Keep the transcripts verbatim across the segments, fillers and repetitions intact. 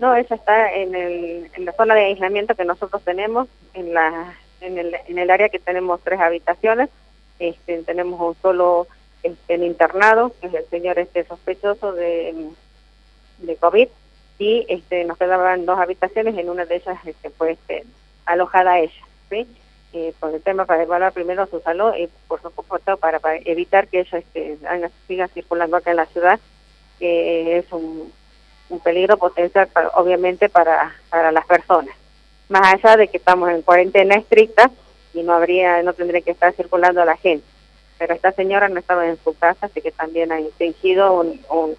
No, ella está en, el, en la zona de aislamiento que nosotros tenemos, en la en el, en el área que tenemos tres habitaciones. Este, tenemos un solo este, en internado, que es el señor este sospechoso de, de COVID, y este, nos quedaban dos habitaciones, en una de ellas este, fue este, alojada ella, ¿sí? Eh, por el tema para evaluar primero su salud y por supuesto para, para evitar que ella este, siga circulando acá en la ciudad, que es un, un peligro potencial para, obviamente para, para las personas. Más allá de que estamos en cuarentena estricta y no habría, no tendría que estar circulando la gente. Pero esta señora no estaba en su casa, así que también ha infringido un, un,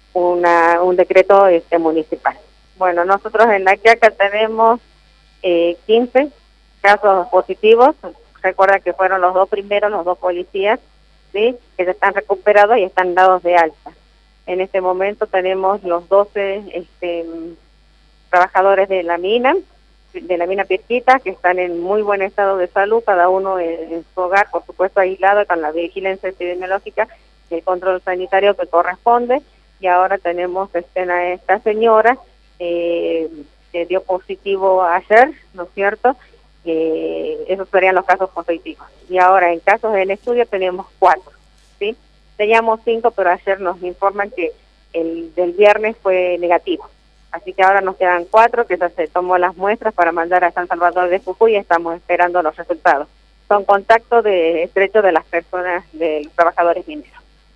una, un decreto este, municipal. Bueno, nosotros en La Quiaca tenemos eh, quince casos positivos. Recuerda que fueron los dos primeros, los dos policías, ¿sí?, que se están recuperados y están dados de alta. En este momento tenemos los doce este, trabajadores de la mina, de la mina Pirquita, que están en muy buen estado de salud, cada uno en, en su hogar, por supuesto aislado, con la vigilancia epidemiológica y el control sanitario que corresponde. Y ahora tenemos este, a esta señora eh, que dio positivo ayer, ¿no es cierto? Eh, esos serían los casos positivos. Y ahora en casos en estudio tenemos cuatro, ¿sí? Teníamos cinco, pero ayer nos informan que el del viernes fue negativo. Así que ahora nos quedan cuatro, que ya se tomó las muestras para mandar a San Salvador de Jujuy y estamos esperando los resultados. Son contactos de estrecho de las personas, de los trabajadores mineros.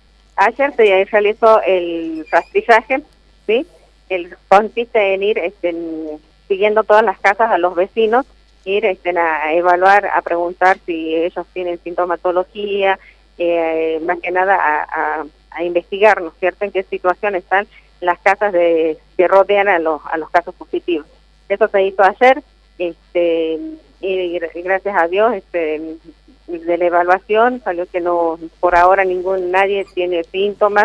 Ayer se realizó el rastrillaje, ¿sí? El consiste en ir este, en, siguiendo todas las casas a los vecinos, ir este, a evaluar, a preguntar si ellos tienen sintomatología, eh, más que nada a, a, a investigar, ¿no es cierto?, en qué situación están las casas de, que rodean a los, a los casos positivos. Eso se hizo ayer, este, y gracias a Dios, este, de la evaluación salió que no, por ahora ningún, nadie tiene síntomas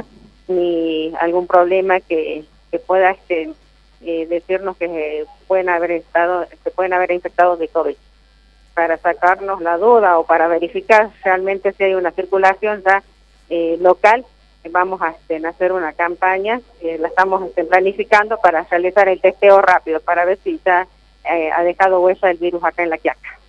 ni algún problema que, que pueda este, eh, decirnos que pueden haber estado, que pueden haber infectado de COVID. Para sacarnos la duda o para verificar realmente si hay una circulación ya eh, local, vamos a este, hacer una campaña, eh, la estamos este, planificando para realizar el testeo rápido, para ver si ya eh, ha dejado huella el virus acá en La Quiaca.